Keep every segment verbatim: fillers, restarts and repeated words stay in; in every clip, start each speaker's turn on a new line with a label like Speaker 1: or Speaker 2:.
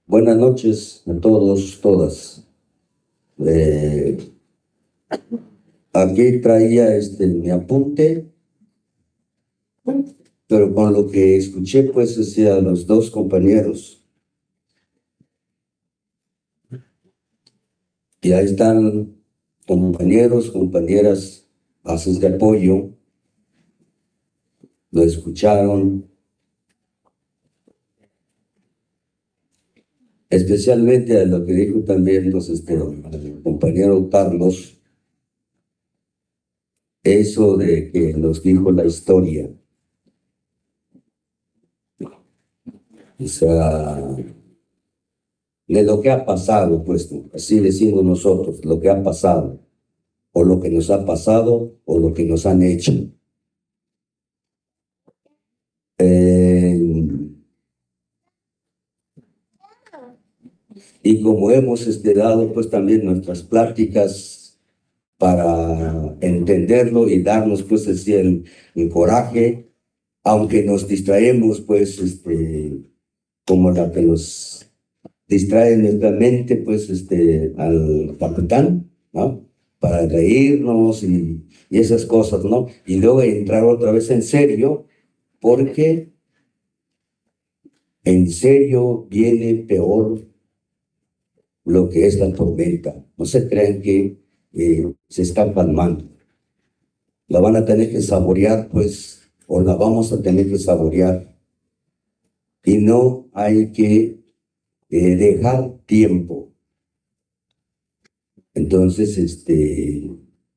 Speaker 1: Buenas noches a todos, todas. Eh, aquí traía este, mi apunte, pero con lo que escuché, pues, decía los dos compañeros. Y ahí están compañeros, compañeras, bases de apoyo, lo escucharon. Especialmente a lo que dijo también los, este, el compañero Carlos, eso de que nos dijo la historia. O sea, de lo que ha pasado, pues, así decimos nosotros, lo que ha pasado, o lo que nos ha pasado, o lo que nos han hecho. Eh, y como hemos este, dado, pues, también nuestras pláticas para entenderlo y darnos, pues, así el, el coraje, aunque nos distraemos, pues, este, como la que nos distrae nuestra mente, pues, este, al capitán, ¿no? Para reírnos y, y esas cosas, ¿no? Y luego entrar otra vez en serio, porque en serio viene peor lo que es la tormenta. No se crean que eh, se está calmando. La van a tener que saborear, pues, o la vamos a tener que saborear. Y no hay que eh, dejar tiempo. Entonces, este,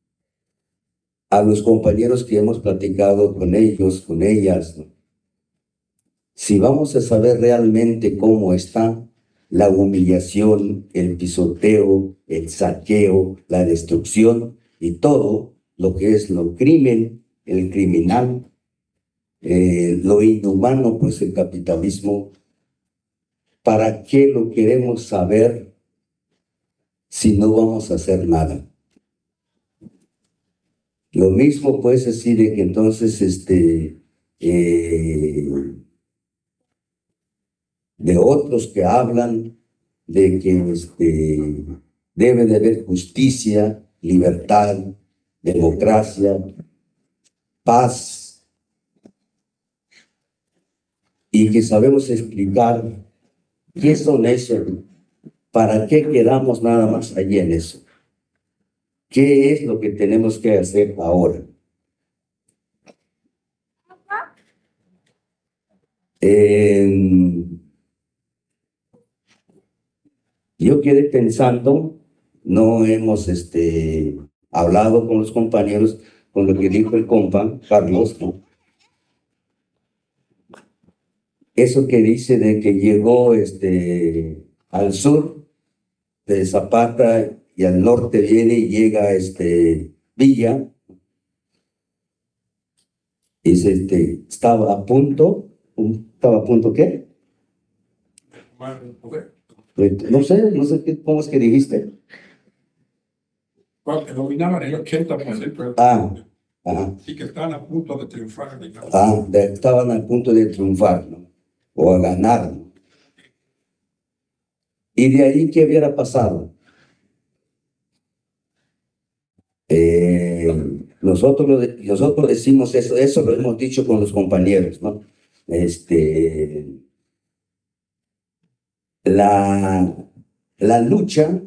Speaker 1: a los compañeros que hemos platicado con ellos, con ellas, ¿no? Si vamos a saber realmente cómo está la humillación, el pisoteo, el saqueo, la destrucción y todo lo que es lo crimen, el criminal, eh, lo inhumano, pues el capitalismo, ¿para qué lo queremos saber si no vamos a hacer nada? Lo mismo puedes decir de que entonces, este, eh, de otros que hablan de que este, debe de haber justicia, libertad, democracia, paz, y que sabemos explicar qué son eso, para qué quedamos nada más allí en eso. ¿Qué es lo que tenemos que hacer ahora? Eh, yo quedé pensando, no hemos este, hablado con los compañeros, con lo que dijo el compa, Carlos, ¿no? Eso que dice de que llegó este, al sur de Zapata y al norte viene y llega este, Villa, dice, este, estaba a punto, ¿estaba a punto qué? No sé, no sé qué, cómo es que dijiste.
Speaker 2: Porque dominaban el ochenta por ciento.
Speaker 1: Ah, ajá.
Speaker 2: Y que estaban a punto de triunfar. Digamos.
Speaker 1: Ah, de, estaban a punto de triunfar, ¿no? O a ganar, ¿no? Y de ahí, ¿qué hubiera pasado? Eh, nosotros, lo de, nosotros decimos eso, eso lo hemos dicho con los compañeros, ¿no? Este, la, la lucha,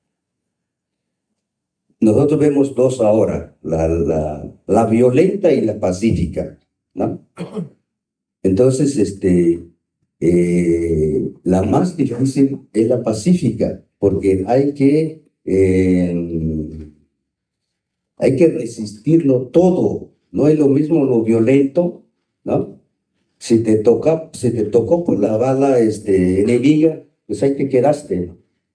Speaker 1: nosotros vemos dos ahora, la, la, la violenta y la pacífica, ¿no? Entonces, este, eh, la más difícil es la pacífica, porque hay que, eh, hay que resistirlo todo. No es lo mismo lo violento, ¿no? Si te toca, si te tocó por la bala este, enemiga, pues ahí te quedaste.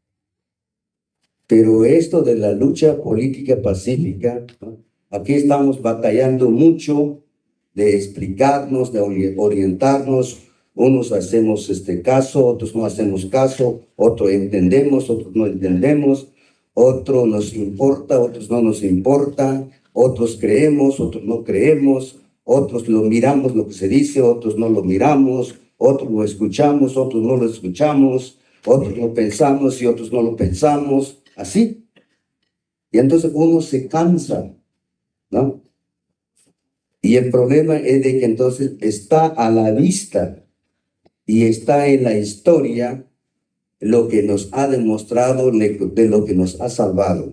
Speaker 1: Pero esto de la lucha política pacífica, ¿no? Aquí estamos batallando mucho de explicarnos, de orientarnos. Unos hacemos este caso, otros no hacemos caso, otros entendemos, otros no entendemos, otros nos importa, otros no nos importa, otros creemos, otros no creemos, otros lo miramos lo que se dice, otros no lo miramos, otros lo escuchamos, otros no lo escuchamos, otros lo pensamos y otros no lo pensamos, así. Y entonces uno se cansa, ¿no? Y el problema es de que entonces está a la vista y está en la historia lo que nos ha demostrado, de lo que nos ha salvado.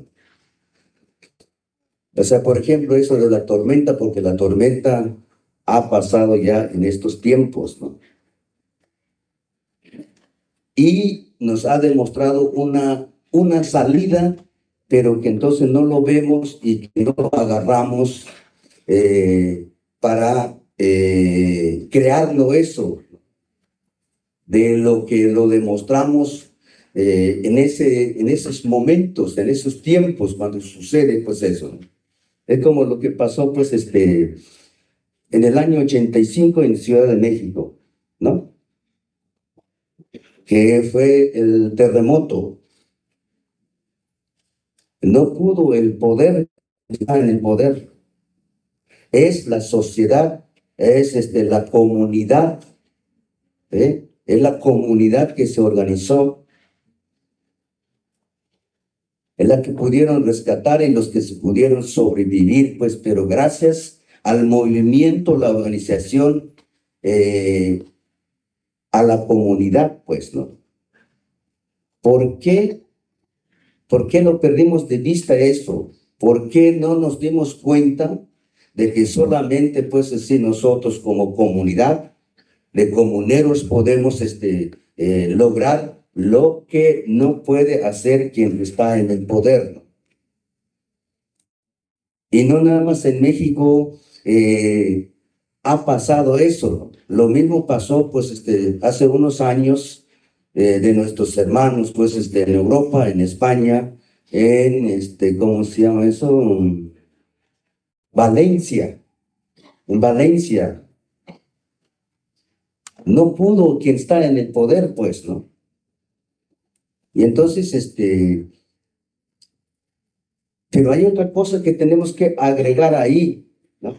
Speaker 1: O sea, por ejemplo, eso de la tormenta, porque la tormenta ha pasado ya en estos tiempos, ¿no? Y nos ha demostrado una, una salida, pero que entonces no lo vemos y que no lo agarramos eh, para eh, crearlo eso, de lo que lo demostramos eh, en, ese, en esos momentos, en esos tiempos, cuando sucede pues eso, ¿no? Es como lo que pasó pues este, en el año ochenta y cinco en Ciudad de México, ¿no? Que fue el terremoto. No pudo el poder estar en el poder. Es la sociedad, es este, la comunidad, ¿eh? Es la comunidad que se organizó, es la que pudieron rescatar y los que se pudieron sobrevivir, pues, pero gracias al movimiento, la organización, eh, a la comunidad, pues, ¿no? ¿Por qué? ¿Por qué no perdimos de vista eso? ¿Por qué no nos dimos cuenta de que solamente, pues, así nosotros como comunidad de comuneros podemos este, eh, lograr lo que no puede hacer quien está en el poder, ¿no? Y no nada más en México eh, ha pasado eso. Lo mismo pasó, pues, este, hace unos años eh, de nuestros hermanos, pues, este, en Europa, en España, en, este, ¿cómo se llama eso? Valencia. En Valencia. No pudo quien está en el poder, pues, ¿no? Y entonces, este, pero hay otra cosa que tenemos que agregar ahí, ¿no?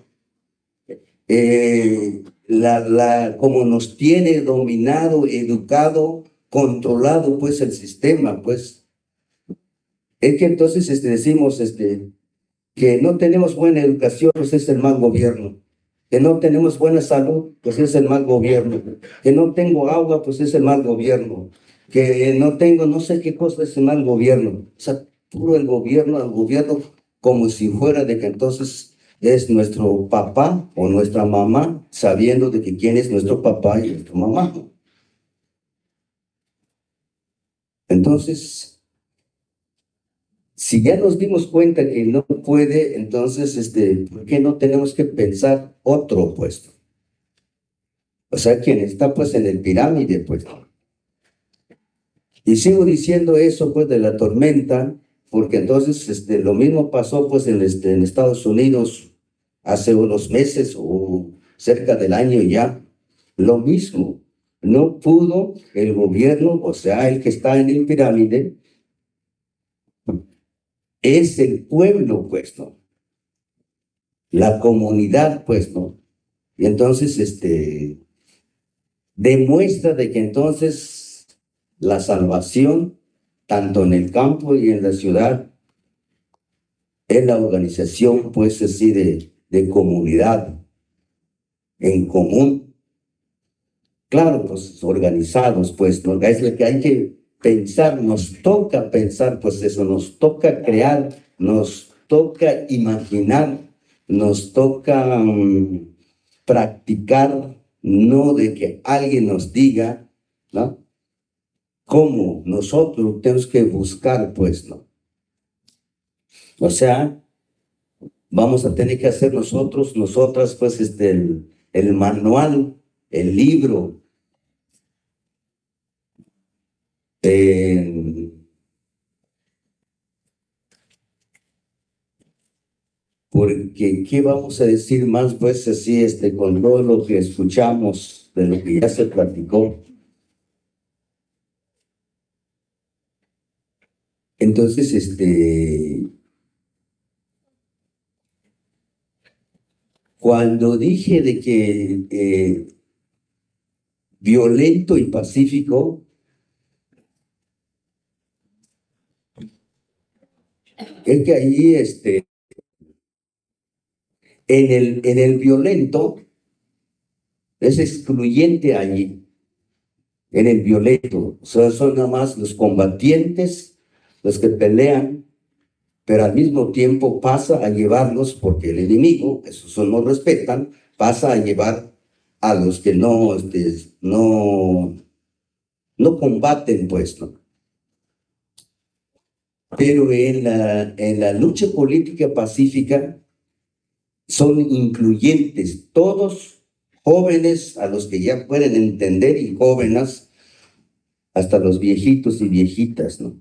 Speaker 1: Eh, la, la, como nos tiene dominado, educado, controlado, pues, el sistema, pues, es que entonces este, decimos este, que no tenemos buena educación, pues es el mal gobierno. Que no tenemos buena salud, pues es el mal gobierno. Que no tengo agua, pues es el mal gobierno. Que no tengo no sé qué cosa, es el mal gobierno. O sea, puro el gobierno, el gobierno, como si fuera de que entonces es nuestro papá o nuestra mamá, sabiendo de que quién es nuestro papá y nuestra mamá. Entonces, si ya nos dimos cuenta que no puede, entonces, este, ¿por qué no tenemos que pensar otro puesto? O sea, quien está pues en el pirámide, pues. Y sigo diciendo eso pues de la tormenta, porque entonces este, lo mismo pasó pues en, este, en Estados Unidos hace unos meses o cerca del año ya. Lo mismo, no pudo el gobierno, o sea, el que está en el pirámide, es el pueblo, pues, ¿no? La comunidad, pues, ¿no? Y entonces, este, demuestra de que entonces la salvación, tanto en el campo y en la ciudad, es la organización, pues, así de, de comunidad, en común. Claro, pues, organizados, pues, ¿no? Es lo que hay que pensar, nos toca pensar, pues, eso, nos toca crear, nos toca imaginar, nos toca um, practicar, no de que alguien nos diga, ¿no? Cómo nosotros tenemos que buscar, pues, ¿no? O sea, vamos a tener que hacer nosotros, nosotras, pues, este, el, el manual, el libro, eh, porque ¿qué vamos a decir más, pues, así, este, con todo lo que escuchamos, de lo que ya se platicó? Entonces, este, cuando dije de que eh, violento y pacífico, es que ahí, este, en el, en el violento, es excluyente allí, en el violento. O sea, son nada más los combatientes, los que pelean, pero al mismo tiempo pasa a llevarlos, porque el enemigo, esos no respetan, pasa a llevar a los que no, este, no, no combaten, pues, ¿no? Pero en la, en la lucha política pacífica son incluyentes todos, jóvenes, a los que ya pueden entender, y jóvenes, hasta los viejitos y viejitas, ¿no?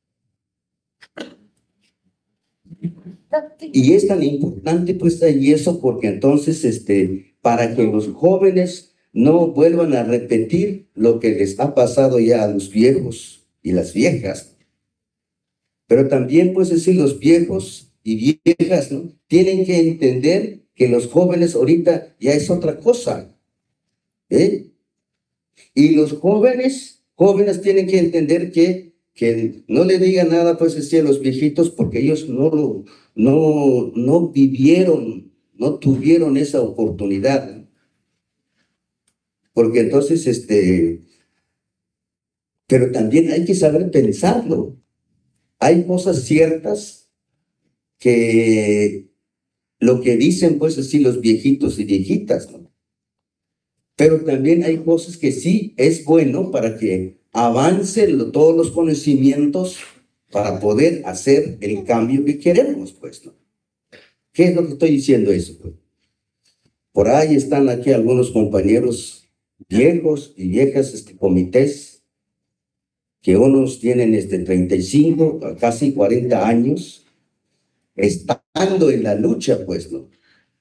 Speaker 1: Y es tan importante, pues, y eso, porque entonces, este, para que los jóvenes no vuelvan a repetir lo que les ha pasado ya a los viejos y las viejas. Pero también, pues, decir, los viejos y viejas, ¿no?, tienen que entender que los jóvenes ahorita ya es otra cosa, ¿eh? Y los jóvenes, jóvenes tienen que entender que, que no le digan nada, pues, decir, a los viejitos, porque ellos no lo, no, no vivieron, no tuvieron esa oportunidad. Porque entonces, este, pero también hay que saber pensarlo. Hay cosas ciertas que lo que dicen, pues, así los viejitos y viejitas, ¿no? Pero también hay cosas que sí es bueno para que avancen todos los conocimientos para poder hacer el cambio que queremos, pues, ¿no? ¿Qué es lo que estoy diciendo eso? Pues? Por ahí están aquí algunos compañeros viejos y viejas, este, comités, que unos tienen este, treinta y cinco, casi cuarenta años, estando en la lucha, pues, ¿no?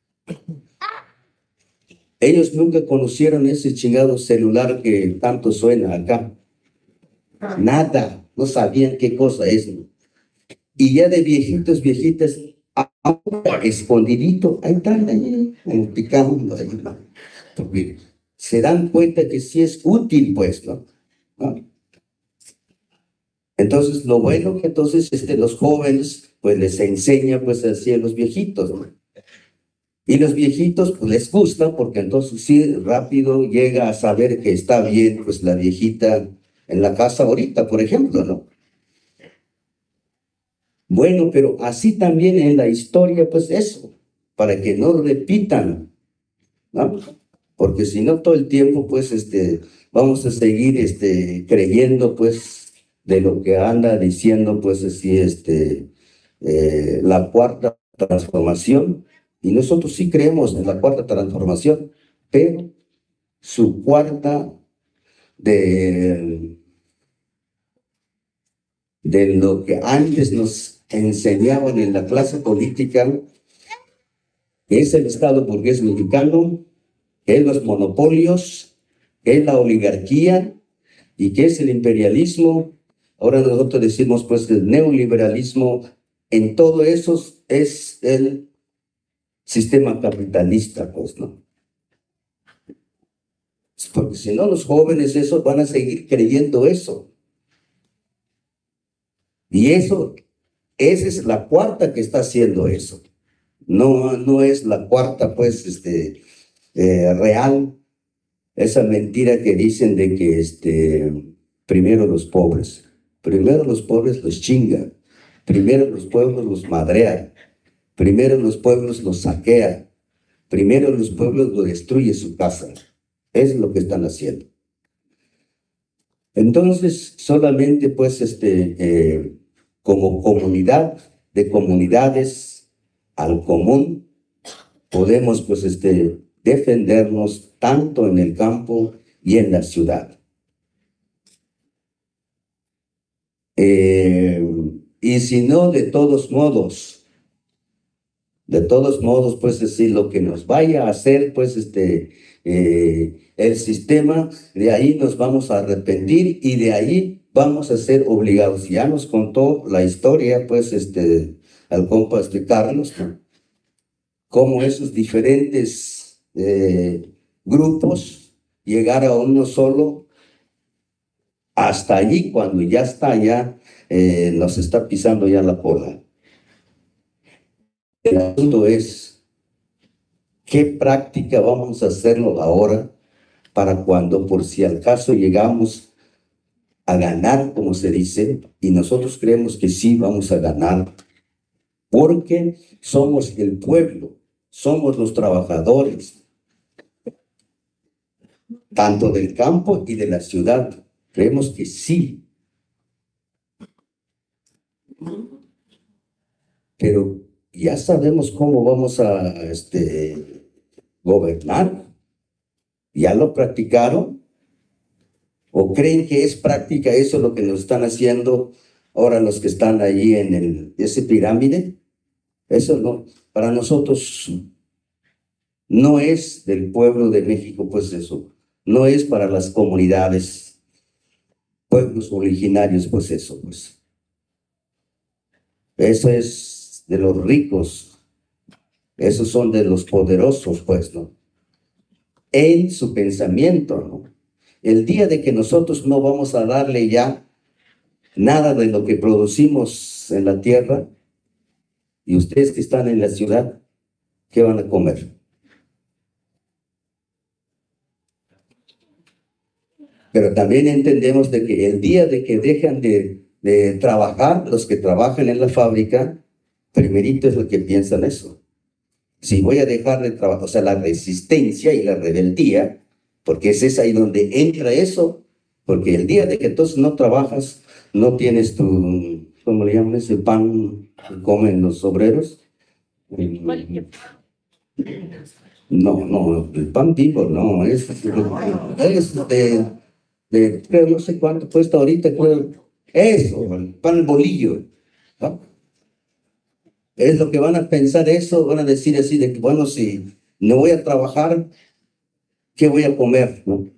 Speaker 1: Ellos nunca conocieron ese chingado celular que tanto suena acá. Nada, no sabían qué cosa es, ¿no? Y ya de viejitos, viejitas, ahora escondidito, ahí están, ahí, picando, ahí, ¿no? Porque se dan cuenta que sí es útil, pues, ¿no? ¿no? Entonces, lo bueno que entonces este, los jóvenes, pues, les enseña, pues, así a los viejitos, ¿no? Y los viejitos, pues, les gusta, porque entonces sí, rápido llega a saber que está bien, pues, la viejita en la casa ahorita, por ejemplo, ¿no? Bueno, pero así también en la historia, pues, eso, para que no repitan, ¿no? Porque si no, todo el tiempo, pues, este, vamos a seguir, este, creyendo, pues, de lo que anda diciendo, pues, así, este, eh, la cuarta transformación. Y nosotros sí creemos en la cuarta transformación, pero su cuarta de, de lo que antes nos enseñaban en la clase política, que es el Estado burgués mexicano, que es los monopolios, que es la oligarquía y que es el imperialismo. Ahora nosotros decimos, pues, el neoliberalismo. En todo eso es el sistema capitalista, pues, ¿no? Porque si no, los jóvenes eso van a seguir creyendo eso. Y eso, esa es la cuarta que está haciendo eso. No, no es la cuarta, pues, este, eh, real. Esa mentira que dicen de que, este, primero los pobres, primero los pobres los chingan, primero los pueblos los madrean, primero los pueblos los saquean, primero los pueblos los destruye su casa. Es lo que están haciendo. Entonces, solamente, pues, este, eh, como comunidad de comunidades al común, podemos, pues, este, defendernos tanto en el campo y en la ciudad. Eh, y si no, de todos modos, de todos modos, pues, decir, lo que nos vaya a hacer, pues, este, eh, el sistema, de ahí nos vamos a arrepentir y de ahí vamos a ser obligados. Ya nos contó la historia, pues, este, al compa este Carlos, ¿no? Cómo esos diferentes eh, grupos llegar a uno solo, hasta allí, cuando ya está, ya eh, nos está pisando ya la cola. El asunto es, ¿qué práctica vamos a hacerlo ahora para cuando por si al caso llegamos a ganar, como se dice, y nosotros creemos que sí vamos a ganar, porque somos el pueblo, somos los trabajadores, tanto del campo y de la ciudad. Creemos que sí. Pero ya sabemos cómo vamos a este, gobernar. ¿Ya lo practicaron? ¿O creen que es práctica eso lo que nos están haciendo ahora los que están ahí en el, ese pirámide? Eso no, para nosotros no es del pueblo de México, pues eso. No es para las comunidades, pueblos originarios, pues eso, pues. Eso es de los ricos. Esos son de los poderosos, pues, ¿no? En su pensamiento, ¿no? El día de que nosotros no vamos a darle ya nada de lo que producimos en la tierra, y ustedes que están en la ciudad, ¿qué van a comer? Pero también entendemos de que el día de que dejan de, de trabajar, los que trabajan en la fábrica, primerito es lo que piensan eso. Si voy a dejar de trabajar, o sea, la resistencia y la rebeldía, porque es ahí donde entra eso, porque el día de que entonces no trabajas, no tienes tu, ¿cómo le llaman ese pan que comen los obreros? No, no, el pan vivo, no, es, es de, de, creo, no sé cuánto cuesta ahorita, creo, eso, el pan bolillo, ¿no? Es lo que van a pensar eso, van a decir así de que, bueno, si no voy a trabajar, ¿qué voy a comer? ¿No?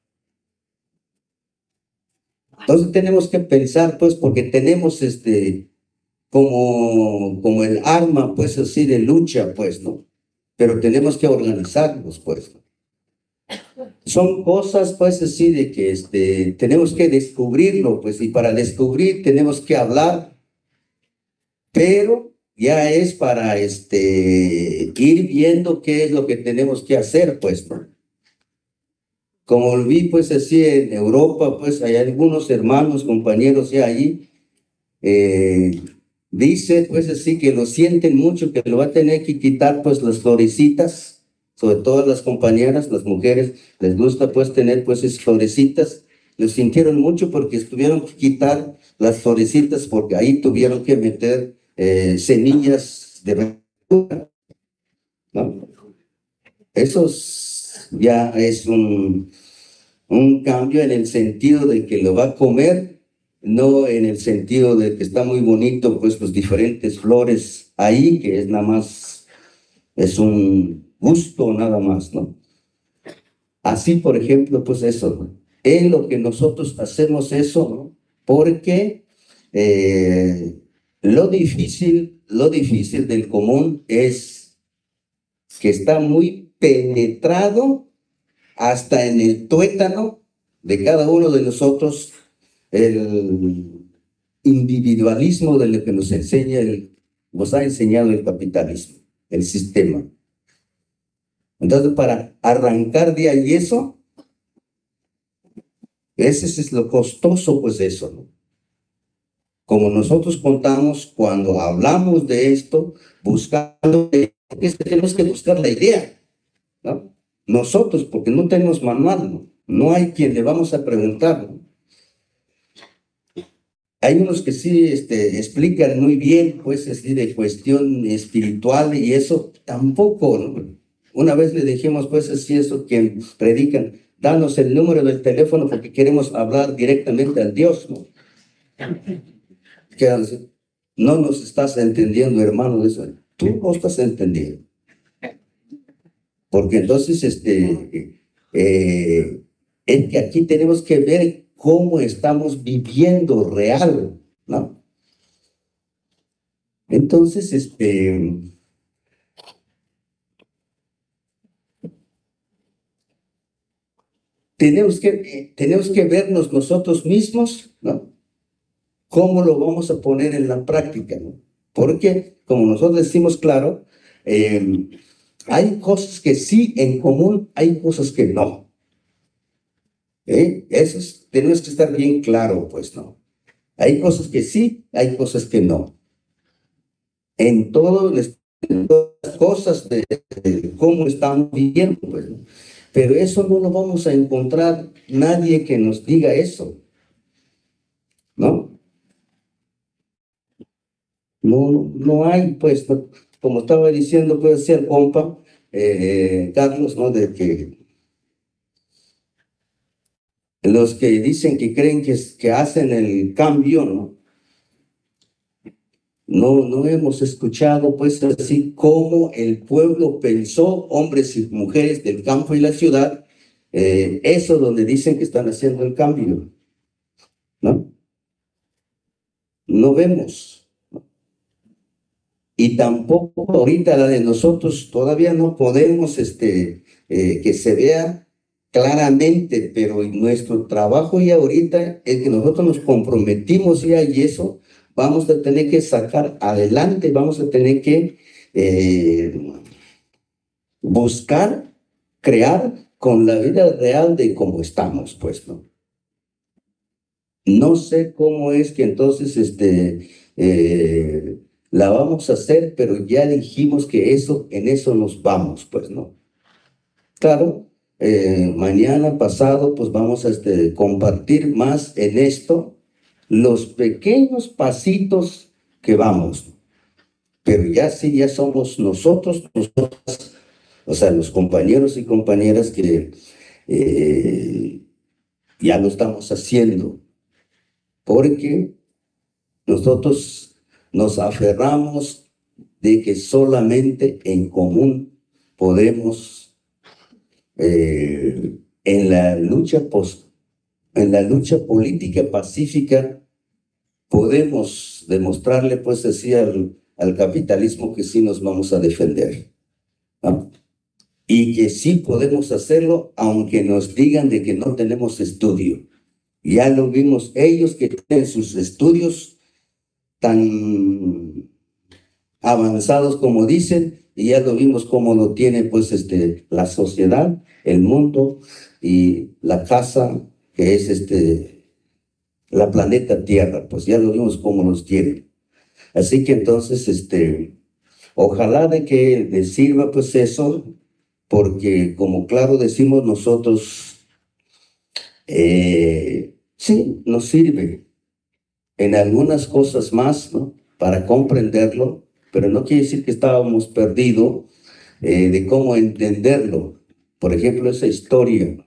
Speaker 1: Entonces tenemos que pensar, pues, porque tenemos este, como, como el arma, pues, así de lucha, pues, ¿no? Pero tenemos que organizarnos, pues. Son cosas, pues, así de que este, tenemos que descubrirlo, pues, y para descubrir tenemos que hablar, pero ya es para este, ir viendo qué es lo que tenemos que hacer, pues, ¿no? Como vi, pues, así en Europa, pues, hay algunos hermanos, compañeros ya ahí, eh, dice, pues, así que lo sienten mucho, que lo va a tener que quitar, pues, las florecitas, sobre todo las compañeras, las mujeres, les gusta, pues, tener, pues, esas florecitas. Lo sintieron mucho porque tuvieron que quitar las florecitas porque ahí tuvieron que meter eh, semillas de verdura, ¿no? Eso es- ya es un, un cambio en el sentido de que lo va a comer, no en el sentido de que está muy bonito, pues, pues diferentes flores ahí, que es nada más, es un gusto nada más, ¿no? Así, por ejemplo, pues eso, ¿no? En lo que nosotros hacemos eso, ¿no? Porque eh, lo difícil, lo difícil del común es que está muy penetrado hasta en el tuétano de cada uno de nosotros, el individualismo de lo que nos enseña, el, nos ha enseñado el capitalismo, el sistema. Entonces, para arrancar de ahí eso, ese es lo costoso, pues eso, ¿no? Como nosotros contamos cuando hablamos de esto, buscando, es que tenemos que buscar la idea, ¿no? Nosotros, porque no tenemos manual, ¿no? No hay quien le vamos a preguntar, ¿no? Hay unos que sí este, explican muy bien, pues, así de cuestión espiritual y eso tampoco, ¿no? Una vez le dijimos, pues, así eso, quien predican, danos el número del teléfono porque queremos hablar directamente al Dios, ¿no? Quedan así, no nos estás entendiendo, hermano, eso. Tú no estás entendiendo. Porque entonces, este, eh, es que aquí tenemos que ver cómo estamos viviendo real, ¿no? Entonces, este, tenemos que, eh, tenemos que vernos nosotros mismos, ¿no? ¿Cómo lo vamos a poner en la práctica, ¿no? Porque, como nosotros decimos claro, eh, hay cosas que sí en común, hay cosas que no. ¿Eh? Eso es, tenemos que estar bien claro, pues, ¿no? Hay cosas que sí, hay cosas que no. En todo, en todas las cosas de, de cómo estamos viviendo, pues, ¿no? Pero eso no lo vamos a encontrar nadie que nos diga eso, ¿no? No, no hay, pues, ¿no? Como estaba diciendo, puede ser compa, eh, Carlos, ¿no? De que los que dicen que creen que, que hacen el cambio, ¿no? No, no hemos escuchado, pues, así como el pueblo pensó, hombres y mujeres del campo y la ciudad, eh, eso donde dicen que están haciendo el cambio, ¿no? No vemos. Y tampoco ahorita la de nosotros todavía no podemos, este, eh, que se vea claramente, pero nuestro trabajo ya ahorita es que nosotros nos comprometimos ya y eso vamos a tener que sacar adelante, vamos a tener que eh, buscar, crear con la vida real de cómo estamos, pues, ¿no? No sé cómo es que entonces este, eh, la vamos a hacer, pero ya dijimos que eso, en eso nos vamos, pues, ¿no? Claro, eh, mañana pasado, pues vamos a este, compartir más en esto, los pequeños pasitos que vamos, pero ya sí, ya somos nosotros, nosotros, o sea, los compañeros y compañeras que eh, ya lo estamos haciendo, porque nosotros nos aferramos de que solamente en común podemos, eh, en la lucha pos, en la lucha política pacífica, podemos demostrarle, pues, así al, al capitalismo que sí nos vamos a defender, ¿no? Y que sí podemos hacerlo, aunque nos digan de que no tenemos estudio. Ya lo vimos ellos que tienen sus estudios tan avanzados como dicen, y ya lo vimos como lo tiene pues este, la sociedad, el mundo y la casa que es este, la planeta Tierra, pues ya lo vimos cómo los tiene. Así que entonces, este, ojalá de que les sirva pues eso, porque como claro decimos nosotros, eh, sí, nos sirve en algunas cosas más, ¿no? Para comprenderlo, pero no quiere decir que estábamos perdidos eh, de cómo entenderlo. Por ejemplo, esa historia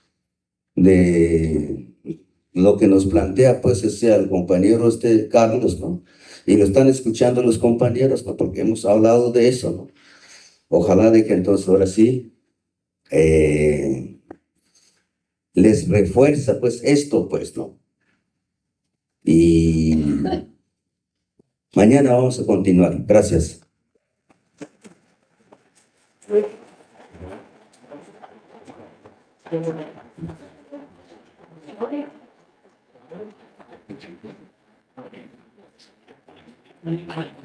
Speaker 1: de lo que nos plantea, pues, ese el compañero este Carlos, ¿no? Y lo están escuchando los compañeros, ¿no? Porque hemos hablado de eso, ¿no? Ojalá de que entonces ahora sí eh, les refuerza, pues, esto, pues, ¿no? Y mañana vamos a continuar. Gracias.
Speaker 3: Okay.